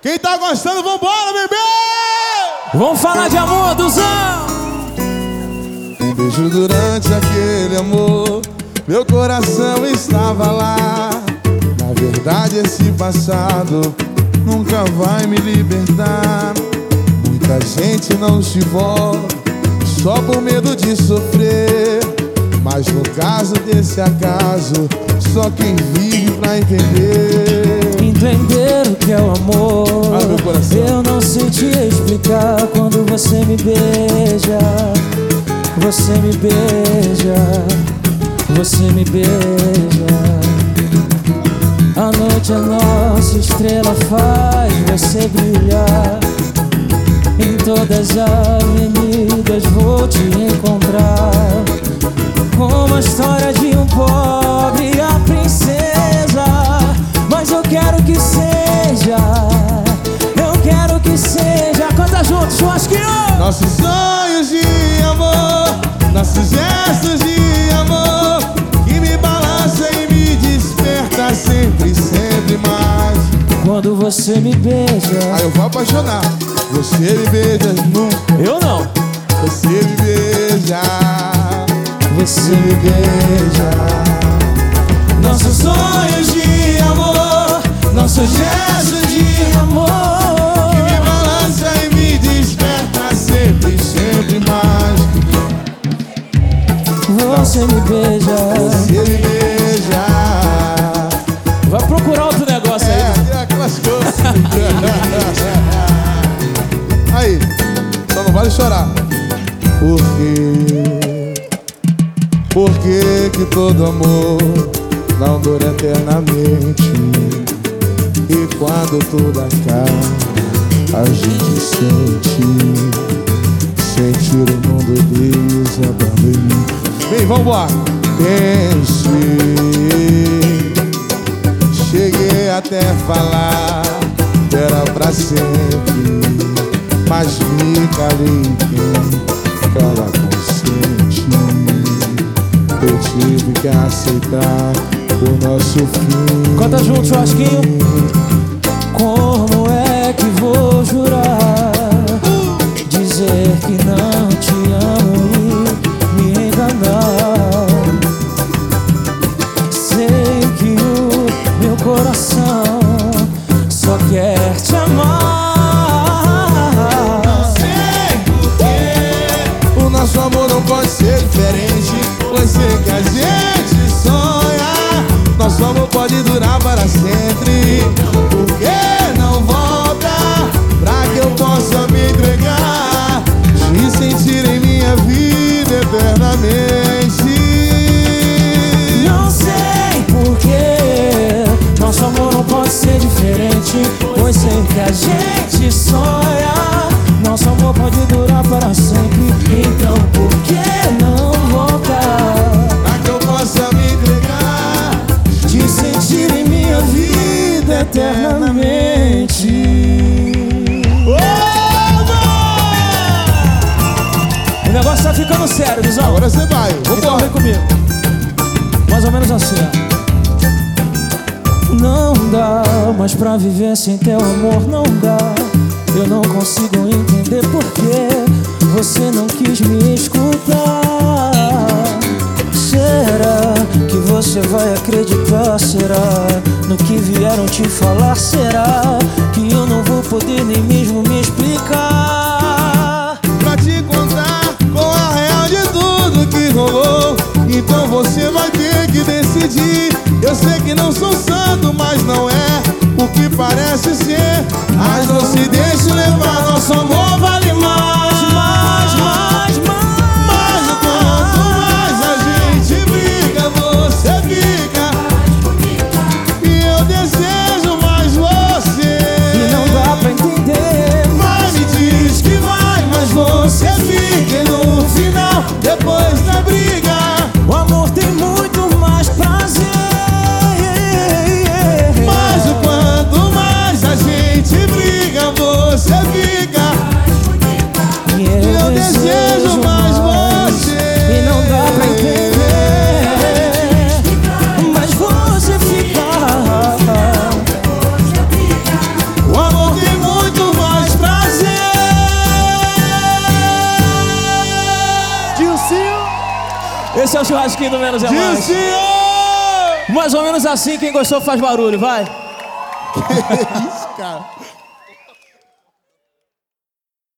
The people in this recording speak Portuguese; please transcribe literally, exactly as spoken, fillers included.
Quem tá gostando, vambora, bebê! Vamos falar de amor, Duzão! Um beijo durante aquele amor, meu coração estava lá. Na verdade esse passado nunca vai me libertar. Muita gente não se envolve só por medo de sofrer, mas no caso desse acaso, só quem vive pra entender. Entender o que é o amor. Ah, meu coração. Eu não sei te explicar. Quando você me beija, você me beija, você me beija. A noite é nossa estrela, faz você brilhar. Em todas as avenidas vou te encontrar, como a história de um pobre e a princesa. Mas eu quero que seja, eu quero que seja. Canta junto, churrasquinho! Nossos sonhos de amor, nossos gestos de amor, que me balança e me desperta sempre, sempre mais. Quando você me beija, aí eu vou apaixonar. Você me beija nunca, eu não. você me beija, Você me beija. nossos sonhos de amor, nossos gestos de amor, que me balança e me desperta sempre, sempre mais. Você me beija, Você me beija. vai procurar outro negócio aí. É, aquelas coisas. Aí, só não vale chorar. Por quê? Por que que todo amor não dura eternamente? E quando tudo acaba, a gente sente sentir o mundo desabando em mim. Vem, vambora! Pensei, cheguei até falar que era pra sempre, mas me calei quem cala consciente. Eu tive que aceitar o nosso fim. Canta junto, churrasquinho. Como é que vou jurar, dizer que não te amo e me enganar? Sei que o meu coração só quer te amar. Não sei porquê o nosso amor não pode ser diferente, pois sei que a gente sonha, nosso amor pode durar para sempre. Por que não volta pra que eu possa me entregar, te sentir em minha vida eternamente? Não sei porquê nosso amor não pode ser diferente, pois sei que a gente sonha, nosso amor pode durar para sempre. Então por que não voltar Pra que eu possa me entregar, te sentir em minha vida eternamente? O negócio tá ficando sério, Duzão. agora você vai, Então vambora. vem comigo. Mais ou menos assim, ó. Não dá mais pra viver sem teu amor, não dá. Eu não consigo entender por que você não quis me escutar. Será que você vai acreditar? Será no que vieram te falar? Será que eu não vou poder nem mesmo me explicar? Pra te contar com a real de tudo que rolou, então você vai ter que decidir. Eu sei que não sou santo, mas não é o que parece ser. Mas não se deixe levar, nosso amor vale mais, mais, mais, mais. Mas o quanto mais a gente briga, você fica, e eu desejo mais você. E não dá pra entender. Mas me diz que vai, mas você fica, e no final, depois da briga, O amor tem muito mais prazer. mas o quanto mais a gente briga, você fica, Esse é o churrasquinho do Menos é Mais. Dilcinho! Mais ou menos assim, quem gostou faz barulho, vai. Que isso, cara?